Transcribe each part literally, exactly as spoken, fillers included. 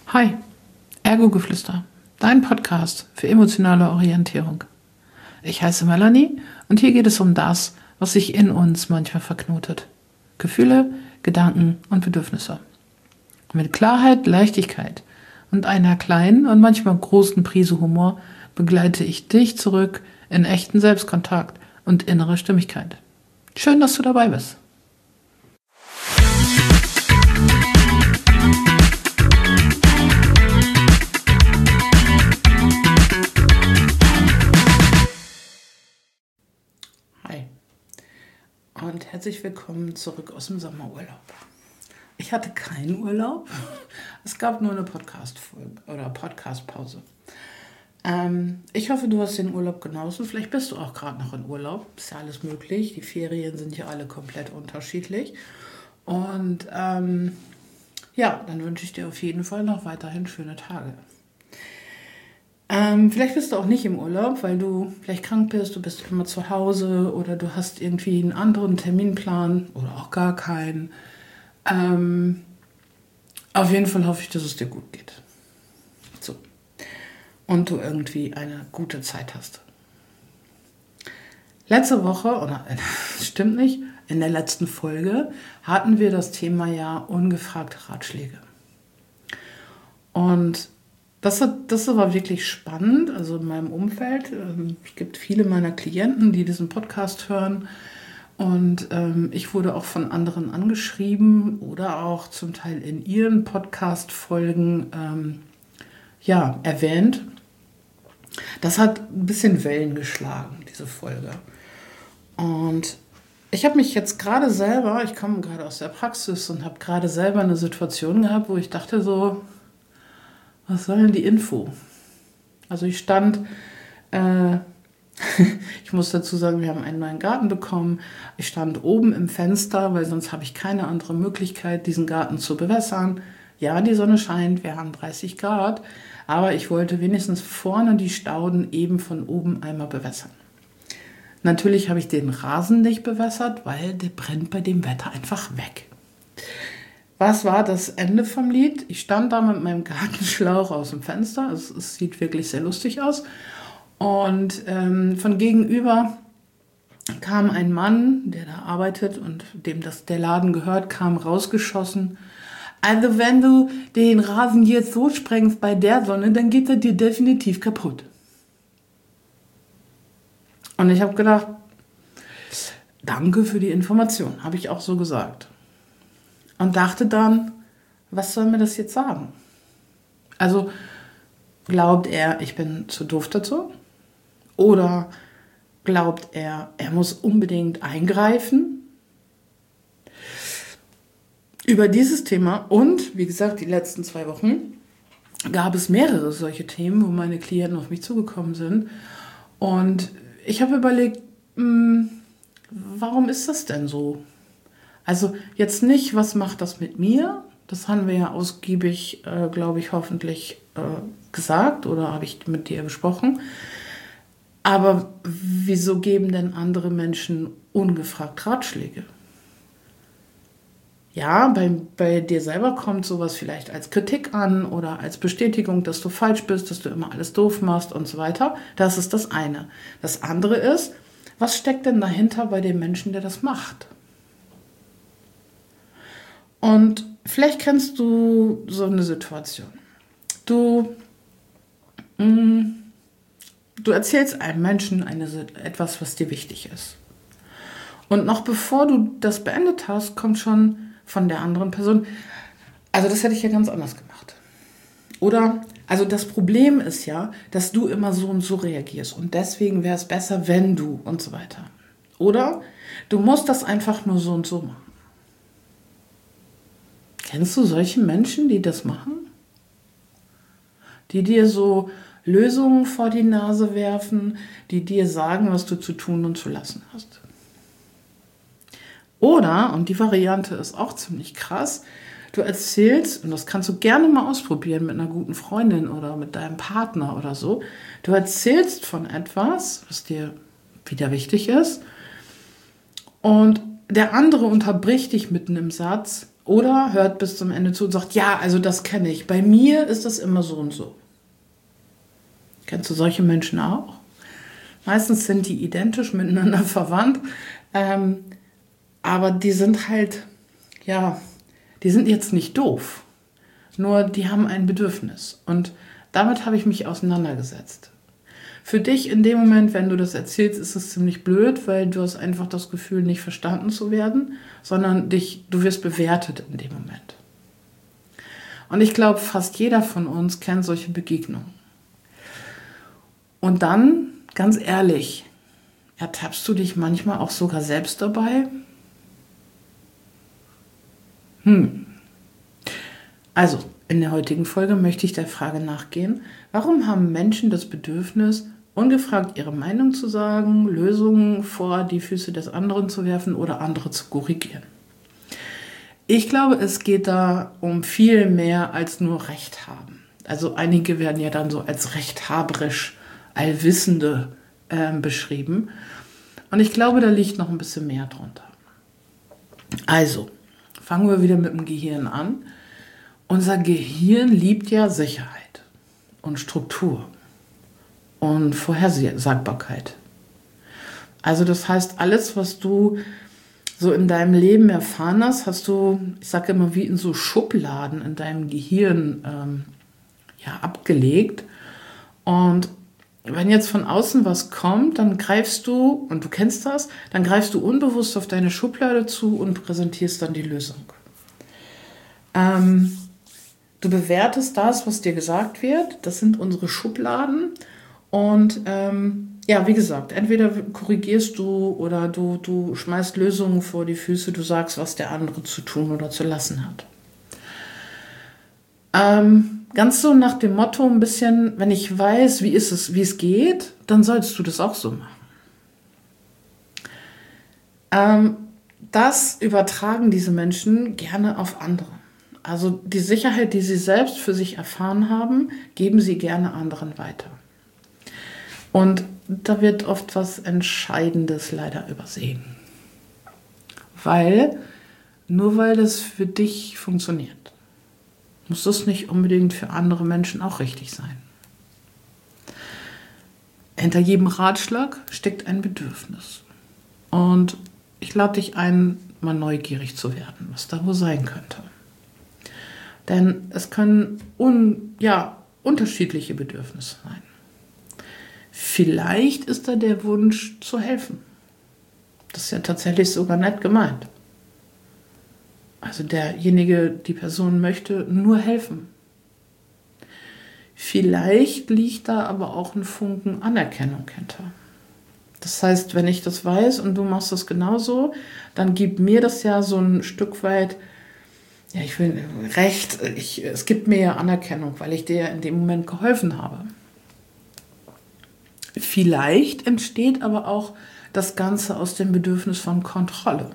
Hi, Ergo-Geflüster, dein Podcast für emotionale Orientierung. Ich heiße Melanie und hier geht es um das, was sich in uns manchmal verknotet. Gefühle, Gedanken und Bedürfnisse. Mit Klarheit, Leichtigkeit und einer kleinen und manchmal großen Prise Humor begleite ich dich zurück in echten Selbstkontakt und innere Stimmigkeit. Schön, dass du dabei bist. Hi und herzlich willkommen zurück aus dem Sommerurlaub. Ich hatte keinen Urlaub, es gab nur eine Podcast-Folge oder Podcast-Pause. Ähm, ich hoffe, du hast den Urlaub genossen. Vielleicht bist du auch gerade noch in Urlaub. Ist ja alles möglich. Die Ferien sind ja alle komplett unterschiedlich. Und ähm, ja, dann wünsche ich dir auf jeden Fall noch weiterhin schöne Tage. Ähm, vielleicht bist du auch nicht im Urlaub, weil du vielleicht krank bist, du bist immer zu Hause oder du hast irgendwie einen anderen Terminplan oder auch gar keinen. Ähm, auf jeden Fall hoffe ich, dass es dir gut geht. So. Und du irgendwie eine gute Zeit hast. Letzte Woche, oder äh, stimmt nicht, in der letzten Folge hatten wir das Thema ja ungefragte Ratschläge. Und das, das war wirklich spannend. Also in meinem Umfeld, ähm, es gibt viele meiner Klienten, die diesen Podcast hören. Und ähm, ich wurde auch von anderen angeschrieben oder auch zum Teil in ihren Podcast-Folgen ähm, ja, erwähnt. Das hat ein bisschen Wellen geschlagen, diese Folge. Und ich habe mich jetzt gerade selber, ich komme gerade aus der Praxis und habe gerade selber eine Situation gehabt, wo ich dachte so, was soll denn die Info? Also ich stand, äh, ich muss dazu sagen, wir haben einen neuen Garten bekommen. Ich stand oben im Fenster, weil sonst habe ich keine andere Möglichkeit, diesen Garten zu bewässern. Ja, die Sonne scheint, wir haben dreißig Grad, aber ich wollte wenigstens vorne die Stauden eben von oben einmal bewässern. Natürlich habe ich den Rasen nicht bewässert, weil der brennt bei dem Wetter einfach weg. Was war das Ende vom Lied? Ich stand da mit meinem Gartenschlauch aus dem Fenster. Es, es sieht wirklich sehr lustig aus. Und ähm, von gegenüber kam ein Mann, der da arbeitet und dem das der Laden gehört, kam rausgeschossen. Also wenn du den Rasen jetzt so sprengst bei der Sonne, dann geht er dir definitiv kaputt. Und ich habe gedacht, danke für die Information, habe ich auch so gesagt. Und dachte dann, was soll mir das jetzt sagen? Also glaubt er, ich bin zu doof dazu? Oder glaubt er, er muss unbedingt eingreifen? Über dieses Thema und, wie gesagt, die letzten zwei Wochen gab es mehrere solche Themen, wo meine Klienten auf mich zugekommen sind. Und ich habe überlegt, mh, warum ist das denn so? Also jetzt nicht, was macht das mit mir? Das haben wir ja ausgiebig, äh, glaube ich, hoffentlich äh, gesagt oder habe ich mit dir besprochen. Aber wieso geben denn andere Menschen ungefragt Ratschläge? Ja, bei, bei dir selber kommt sowas vielleicht als Kritik an oder als Bestätigung, dass du falsch bist, dass du immer alles doof machst und so weiter. Das ist das eine. Das andere ist, was steckt denn dahinter bei dem Menschen, der das macht? Und vielleicht kennst du so eine Situation. Du, mh, du erzählst einem Menschen eine, etwas, was dir wichtig ist. Und noch bevor du das beendet hast, kommt schon von der anderen Person, also das hätte ich ja ganz anders gemacht. Oder, also das Problem ist ja, dass du immer so und so reagierst und deswegen wäre es besser, wenn du und so weiter. Oder du musst das einfach nur so und so machen. Kennst du solche Menschen, die das machen? Die dir so Lösungen vor die Nase werfen, die dir sagen, was du zu tun und zu lassen hast. Oder, und die Variante ist auch ziemlich krass, du erzählst, und das kannst du gerne mal ausprobieren mit einer guten Freundin oder mit deinem Partner oder so, du erzählst von etwas, was dir wieder wichtig ist, und der andere unterbricht dich mitten im Satz Oder hört bis zum Ende zu und sagt, ja, also das kenne ich. Bei mir ist das immer so und so. Kennst du solche Menschen auch? Meistens sind die identisch miteinander verwandt. Ähm, aber die sind halt, ja, die sind jetzt nicht doof. Nur die haben ein Bedürfnis. Und damit habe ich mich auseinandergesetzt. Für dich in dem Moment, wenn du das erzählst, ist es ziemlich blöd, weil du hast einfach das Gefühl, nicht verstanden zu werden, sondern dich, du wirst bewertet in dem Moment. Und ich glaube, fast jeder von uns kennt solche Begegnungen. Und dann, ganz ehrlich, ertappst du dich manchmal auch sogar selbst dabei? Hm. Also, in der heutigen Folge möchte ich der Frage nachgehen, warum haben Menschen das Bedürfnis, ungefragt ihre Meinung zu sagen, Lösungen vor die Füße des anderen zu werfen oder andere zu korrigieren? Ich glaube, es geht da um viel mehr als nur Recht haben. Also einige werden ja dann so als rechthaberisch, allwissende äh, beschrieben. Und ich glaube, da liegt noch ein bisschen mehr drunter. Also, fangen wir wieder mit dem Gehirn an. Unser Gehirn liebt ja Sicherheit und Struktur und Vorhersagbarkeit. Also das heißt, alles, was du so in deinem Leben erfahren hast, hast du, ich sage immer, wie in so Schubladen in deinem Gehirn ähm, ja, abgelegt. Und wenn jetzt von außen was kommt, dann greifst du, und du kennst das, dann greifst du unbewusst auf deine Schublade zu und präsentierst dann die Lösung. Ähm, du bewertest das, was dir gesagt wird. Das sind unsere Schubladen. Und ähm, ja, wie gesagt, entweder korrigierst du oder du, du schmeißt Lösungen vor die Füße, du sagst, was der andere zu tun oder zu lassen hat. Ähm, ganz so nach dem Motto ein bisschen, wenn ich weiß, wie ist es, wie es geht, dann sollst du das auch so machen. Ähm, das übertragen diese Menschen gerne auf andere. Also die Sicherheit, die sie selbst für sich erfahren haben, geben sie gerne anderen weiter. Und da wird oft was Entscheidendes leider übersehen. Weil, nur weil das für dich funktioniert, muss das nicht unbedingt für andere Menschen auch richtig sein. Hinter jedem Ratschlag steckt ein Bedürfnis. Und ich lade dich ein, mal neugierig zu werden, was da wohl sein könnte. Denn es können un, ja, unterschiedliche Bedürfnisse sein. Vielleicht ist da der Wunsch zu helfen. Das ist ja tatsächlich sogar nett gemeint. Also derjenige, die Person möchte nur helfen. Vielleicht liegt da aber auch ein Funken Anerkennung hinter. Das heißt, wenn ich das weiß und du machst das genauso, dann gibt mir das ja so ein Stück weit, ja, ich will Recht, ich, es gibt mir ja Anerkennung, weil ich dir in dem Moment geholfen habe. Vielleicht entsteht aber auch das Ganze aus dem Bedürfnis von Kontrolle.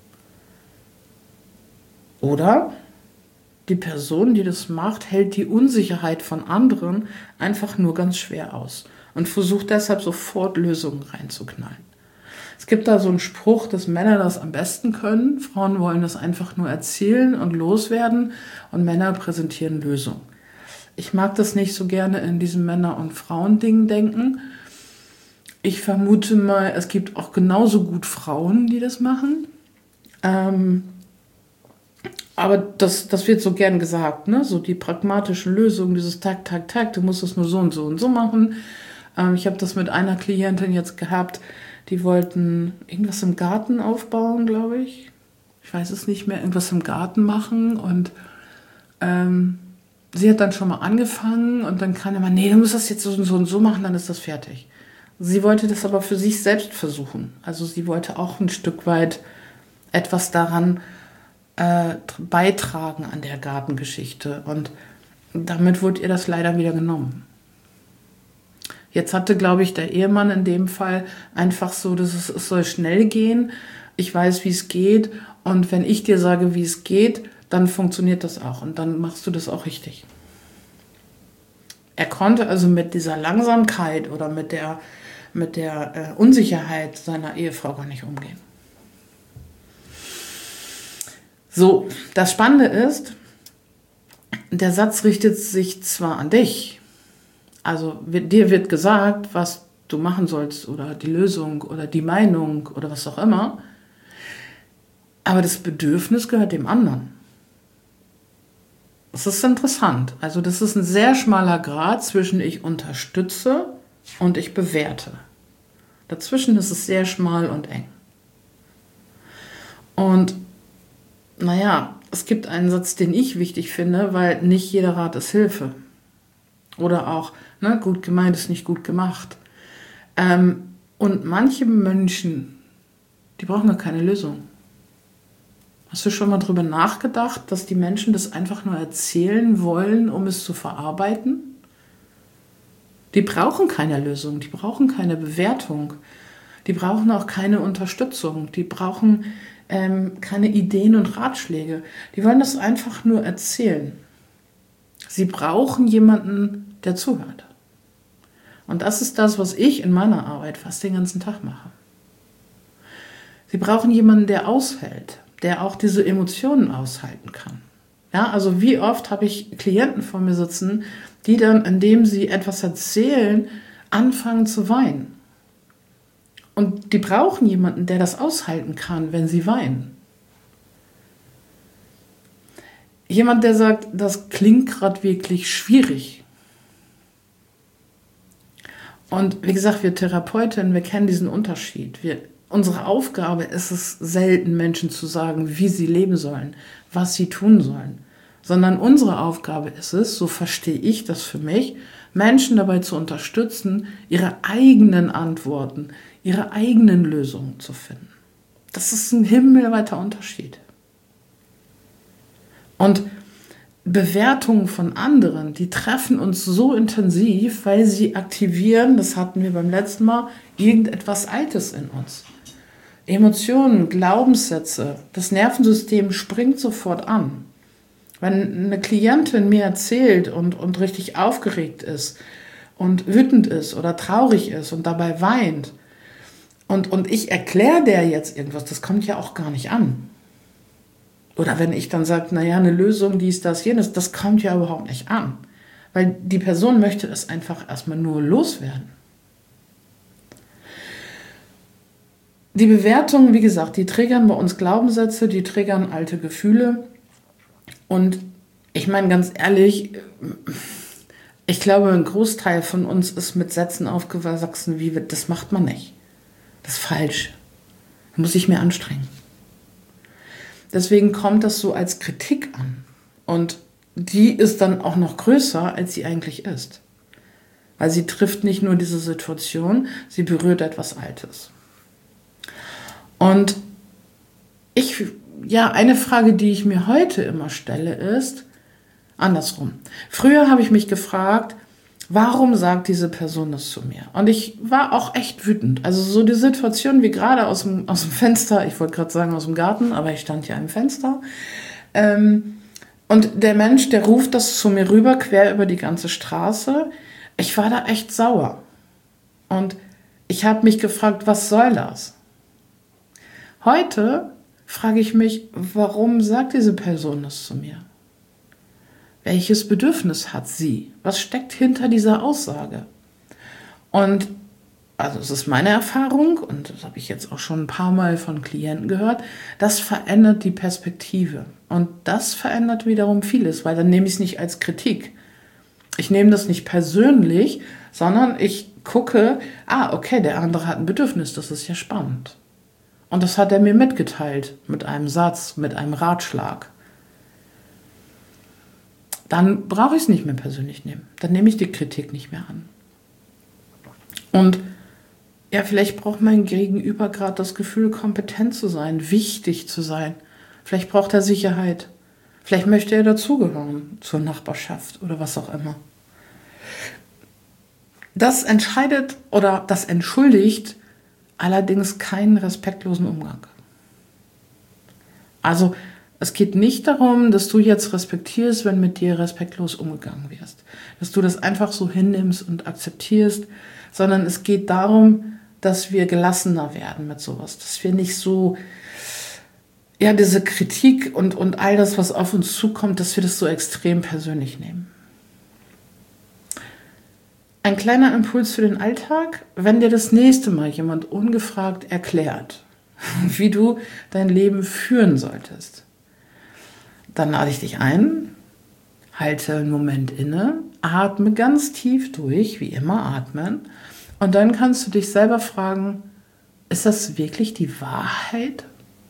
Oder die Person, die das macht, hält die Unsicherheit von anderen einfach nur ganz schwer aus und versucht deshalb sofort Lösungen reinzuknallen. Es gibt da so einen Spruch, dass Männer das am besten können. Frauen wollen das einfach nur erzählen und loswerden und Männer präsentieren Lösungen. Ich mag das nicht so gerne in diesem Männer- und Frauending denken. Ich vermute mal, es gibt auch genauso gut Frauen, die das machen. Ähm, aber das, das wird so gern gesagt, ne? So die pragmatischen Lösungen, dieses Tag, Tag, Tag, du musst es nur so und so und so machen. Ähm, ich habe das mit einer Klientin jetzt gehabt, die wollten irgendwas im Garten aufbauen, glaube ich. Ich weiß es nicht mehr, irgendwas im Garten machen und ähm, sie hat dann schon mal angefangen und dann kann immer, nee, du musst das jetzt so und so und so machen, dann ist das fertig. Sie wollte das aber für sich selbst versuchen. Also sie wollte auch ein Stück weit etwas daran äh, beitragen an der Gartengeschichte. Und damit wurde ihr das leider wieder genommen. Jetzt hatte, glaube ich, der Ehemann in dem Fall einfach so, dass es, es soll schnell gehen. Ich weiß, wie es geht. Und wenn ich dir sage, wie es geht, dann funktioniert das auch. Und dann machst du das auch richtig. Er konnte also mit dieser Langsamkeit oder mit der mit der äh, Unsicherheit seiner Ehefrau gar nicht umgehen. So, das Spannende ist, der Satz richtet sich zwar an dich, also dir wird gesagt, was du machen sollst oder die Lösung oder die Meinung oder was auch immer, aber das Bedürfnis gehört dem anderen. Das ist interessant. Also das ist ein sehr schmaler Grat zwischen ich unterstütze und ich bewerte. Dazwischen ist es sehr schmal und eng. Und naja, es gibt einen Satz, den ich wichtig finde, weil nicht jeder Rat ist Hilfe. Oder auch, ne, gut gemeint ist nicht gut gemacht. Ähm, und manche Menschen, die brauchen gar keine Lösung. Hast du schon mal drüber nachgedacht, dass die Menschen das einfach nur erzählen wollen, um es zu verarbeiten? Die brauchen keine Lösung, die brauchen keine Bewertung, die brauchen auch keine Unterstützung, die brauchen ähm, keine Ideen und Ratschläge. Die wollen das einfach nur erzählen. Sie brauchen jemanden, der zuhört. Und das ist das, was ich in meiner Arbeit fast den ganzen Tag mache. Sie brauchen jemanden, der aushält, der auch diese Emotionen aushalten kann. Ja, also wie oft habe ich Klienten vor mir sitzen, die dann, indem sie etwas erzählen, anfangen zu weinen. Und die brauchen jemanden, der das aushalten kann, wenn sie weinen. Jemand, der sagt, das klingt gerade wirklich schwierig. Und wie gesagt, wir Therapeutinnen, wir kennen diesen Unterschied. Wir, unsere Aufgabe ist es selten, Menschen zu sagen, wie sie leben sollen, was sie tun sollen. Sondern unsere Aufgabe ist es, so verstehe ich das für mich, Menschen dabei zu unterstützen, ihre eigenen Antworten, ihre eigenen Lösungen zu finden. Das ist ein himmelweiter Unterschied. Und Bewertungen von anderen, die treffen uns so intensiv, weil sie aktivieren, das hatten wir beim letzten Mal, irgendetwas Altes in uns. Emotionen, Glaubenssätze, das Nervensystem springt sofort an. Wenn eine Klientin mir erzählt und, und richtig aufgeregt ist und wütend ist oder traurig ist und dabei weint und, und ich erkläre der jetzt irgendwas, das kommt ja auch gar nicht an. Oder wenn ich dann sage, naja, eine Lösung, dies, das, jenes, das kommt ja überhaupt nicht an. Weil die Person möchte es einfach erstmal nur loswerden. Die Bewertungen, wie gesagt, die triggern bei uns Glaubenssätze, die triggern alte Gefühle. Und ich meine ganz ehrlich, ich glaube, ein Großteil von uns ist mit Sätzen aufgewachsen, wie das macht man nicht. Das ist falsch. Da muss ich mehr anstrengen. Deswegen kommt das so als Kritik an. Und die ist dann auch noch größer, als sie eigentlich ist. Weil sie trifft nicht nur diese Situation, sie berührt etwas Altes. Und ich, ja, eine Frage, die ich mir heute immer stelle, ist andersrum. Früher habe ich mich gefragt, warum sagt diese Person das zu mir? Und ich war auch echt wütend. Also so die Situation wie gerade aus dem, aus dem Fenster, ich wollte gerade sagen aus dem Garten, aber ich stand ja im Fenster. Ähm, und der Mensch, der ruft das zu mir rüber, quer über die ganze Straße. Ich war da echt sauer. Und ich habe mich gefragt, was soll das? Heute frage ich mich, warum sagt diese Person das zu mir? Welches Bedürfnis hat sie? Was steckt hinter dieser Aussage? Und also es ist meine Erfahrung, und das habe ich jetzt auch schon ein paar Mal von Klienten gehört, das verändert die Perspektive. Und das verändert wiederum vieles, weil dann nehme ich es nicht als Kritik. Ich nehme das nicht persönlich, sondern ich gucke, ah, okay, der andere hat ein Bedürfnis, das ist ja spannend. Und das hat er mir mitgeteilt, mit einem Satz, mit einem Ratschlag. Dann brauche ich es nicht mehr persönlich nehmen. Dann nehme ich die Kritik nicht mehr an. Und ja, vielleicht braucht mein Gegenüber gerade das Gefühl, kompetent zu sein, wichtig zu sein. Vielleicht braucht er Sicherheit. Vielleicht möchte er dazugehören zur Nachbarschaft oder was auch immer. Das entscheidet oder das entschuldigt allerdings keinen respektlosen Umgang. Also es geht nicht darum, dass du jetzt respektierst, wenn mit dir respektlos umgegangen wirst. Dass du das einfach so hinnimmst und akzeptierst, sondern es geht darum, dass wir gelassener werden mit sowas. Dass wir nicht so ja, diese Kritik und, und all das, was auf uns zukommt, dass wir das so extrem persönlich nehmen. Ein kleiner Impuls für den Alltag: Wenn dir das nächste Mal jemand ungefragt erklärt, wie du dein Leben führen solltest, dann lade ich dich ein, halte einen Moment inne, atme ganz tief durch, wie immer atmen, und dann kannst du dich selber fragen, ist das wirklich die Wahrheit?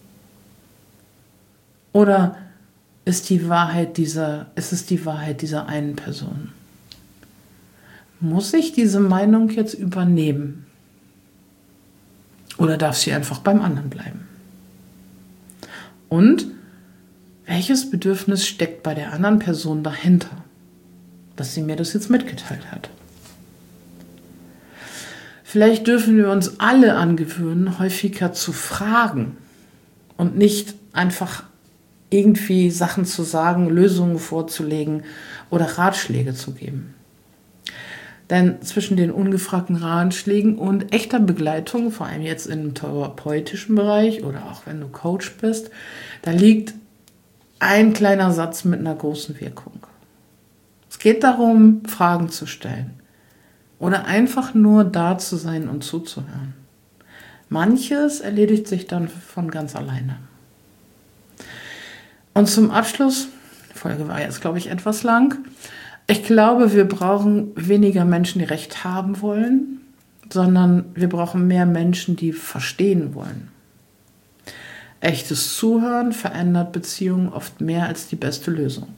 Oder ist die Wahrheit dieser, ist es die Wahrheit dieser einen Person? Muss ich diese Meinung jetzt übernehmen? Oder darf sie einfach beim anderen bleiben? Und welches Bedürfnis steckt bei der anderen Person dahinter, dass sie mir das jetzt mitgeteilt hat? Vielleicht dürfen wir uns alle angewöhnen, häufiger zu fragen und nicht einfach irgendwie Sachen zu sagen, Lösungen vorzulegen oder Ratschläge zu geben. Denn zwischen den ungefragten Ratschlägen und echter Begleitung, vor allem jetzt im therapeutischen Bereich oder auch wenn du Coach bist, da liegt ein kleiner Satz mit einer großen Wirkung. Es geht darum, Fragen zu stellen oder einfach nur da zu sein und zuzuhören. Manches erledigt sich dann von ganz alleine. Und zum Abschluss, die Folge war jetzt, glaube ich, etwas lang. Ich glaube, wir brauchen weniger Menschen, die Recht haben wollen, sondern wir brauchen mehr Menschen, die verstehen wollen. Echtes Zuhören verändert Beziehungen oft mehr als die beste Lösung.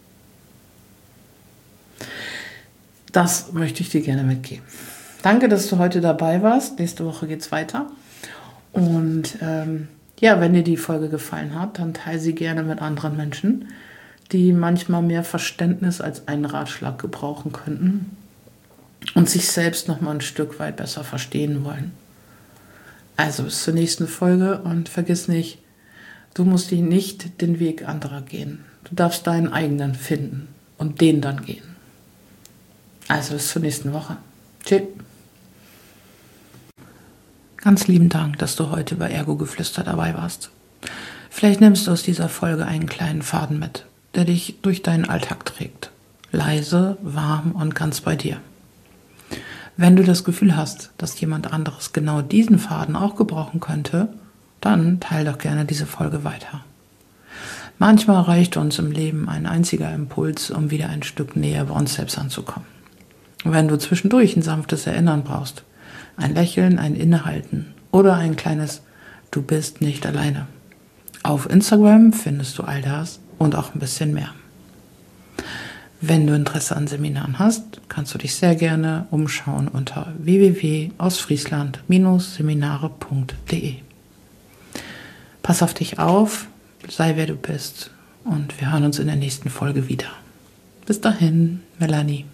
Das möchte ich dir gerne mitgeben. Danke, dass du heute dabei warst. Nächste Woche geht's weiter. Und ähm, ja, wenn dir die Folge gefallen hat, dann teile sie gerne mit anderen Menschen, die manchmal mehr Verständnis als einen Ratschlag gebrauchen könnten und sich selbst noch mal ein Stück weit besser verstehen wollen. Also bis zur nächsten Folge und vergiss nicht, du musst nicht den Weg anderer gehen. Du darfst deinen eigenen finden und den dann gehen. Also bis zur nächsten Woche. Tschüss. Ganz lieben Dank, dass du heute bei Ergo-Geflüster dabei warst. Vielleicht nimmst du aus dieser Folge einen kleinen Faden mit, der dich durch deinen Alltag trägt. Leise, warm und ganz bei dir. Wenn du das Gefühl hast, dass jemand anderes genau diesen Faden auch gebrauchen könnte, dann teile doch gerne diese Folge weiter. Manchmal reicht uns im Leben ein einziger Impuls, um wieder ein Stück näher bei uns selbst anzukommen. Wenn du zwischendurch ein sanftes Erinnern brauchst, ein Lächeln, ein Innehalten oder ein kleines Du bist nicht alleine. Auf Instagram findest du all das und auch ein bisschen mehr. Wenn du Interesse an Seminaren hast, kannst du dich sehr gerne umschauen unter w w w punkt ausfriesland Seminare punkt de. Pass auf dich auf, sei wer du bist und wir hören uns in der nächsten Folge wieder. Bis dahin, Melanie.